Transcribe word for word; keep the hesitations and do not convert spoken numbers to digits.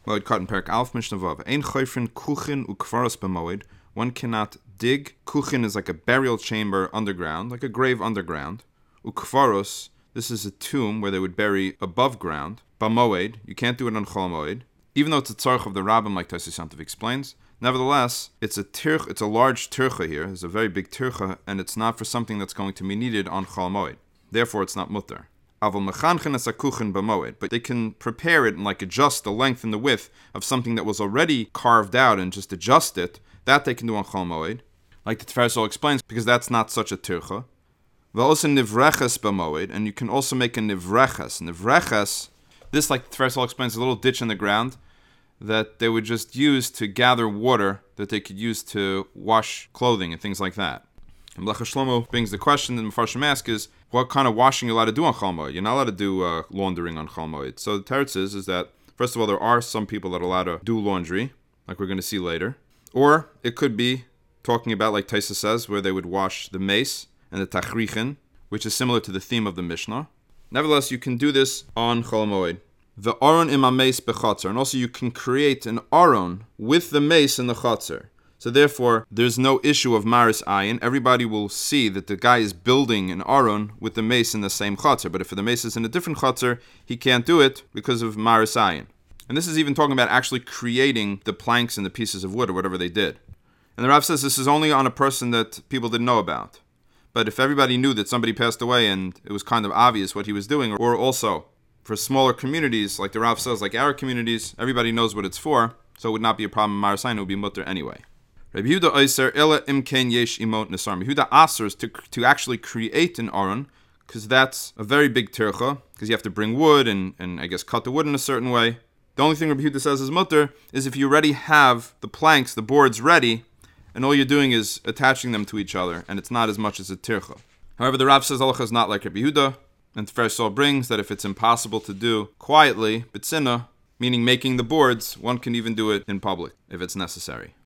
Moed Katan Perk Alf Mishnah Vav. Ein choifrin kuchin ukvaros b'moed. One cannot dig. Kuchin is like a burial chamber underground, like a grave underground. Ukvaros, this is a tomb where they would bury above ground. B'moed, you can't do it on Chol Moed. Even though it's a tzarch of the rabbim, like Tosfos Yantav explains, nevertheless, it's a tirch, it's a large tircha here. It's a very big tircha, and it's not for something that's going to be needed on Chol Moed. Therefore, it's not mutter. Aval mechanchen es hakuchen b'moed, but they can prepare it and like adjust the length and the width of something that was already carved out and just adjust it. That they can do on Chol Moed, like the Tiferes Ol explains, because that's not such a tircha. V'osen nivreches b'moed, and you can also make a nivreches. Nivreches, this, like the Tiferes Ol explains, a little ditch in the ground that they would just use to gather water that they could use to wash clothing and things like that. And Melecha Shlomo brings the question that Mefarshim ask is, what kind of washing you're allowed to do on Chol Moed? You're not allowed to do uh, laundering on Chol Moed. So the teretz is, is that, first of all, there are some people that are allowed to do laundry, like we're going to see later. Or it could be talking about, like Taisa says, where they would wash the mace and the tachrichin, which is similar to the theme of the Mishnah. Nevertheless, you can do this on Chol Moed. The aron im mace bechatzer, and also you can create an aron with the mace in the chatzer. So therefore, there's no issue of maris ayin. Everybody will see that the guy is building an aron with the mace in the same chatzer. But if the mace is in a different chatzer, he can't do it because of maris ayin. And this is even talking about actually creating the planks and the pieces of wood or whatever they did. And the Rav says this is only on a person that people didn't know about. But if everybody knew that somebody passed away and it was kind of obvious what he was doing, or also for smaller communities, like the Rav says, like our communities, everybody knows what it's for, so it would not be a problem. Maris ayin, it would be mutter anyway. Rabbi Yehuda Oiser ela imken yesh imot nesar. Rabbi Yehuda asers to to actually create an aron, because that's a very big tircha, because you have to bring wood and, and I guess cut the wood in a certain way. The only thing Rabbi Yehuda says is mutter is if you already have the planks, the boards ready, and all you're doing is attaching them to each other, and it's not as much as a tircha. However, the Rav says halacha is not like Rabbi Yehuda, and Tiferes Ol brings that if it's impossible to do quietly, bitzina, meaning making the boards, one can even do it in public if it's necessary.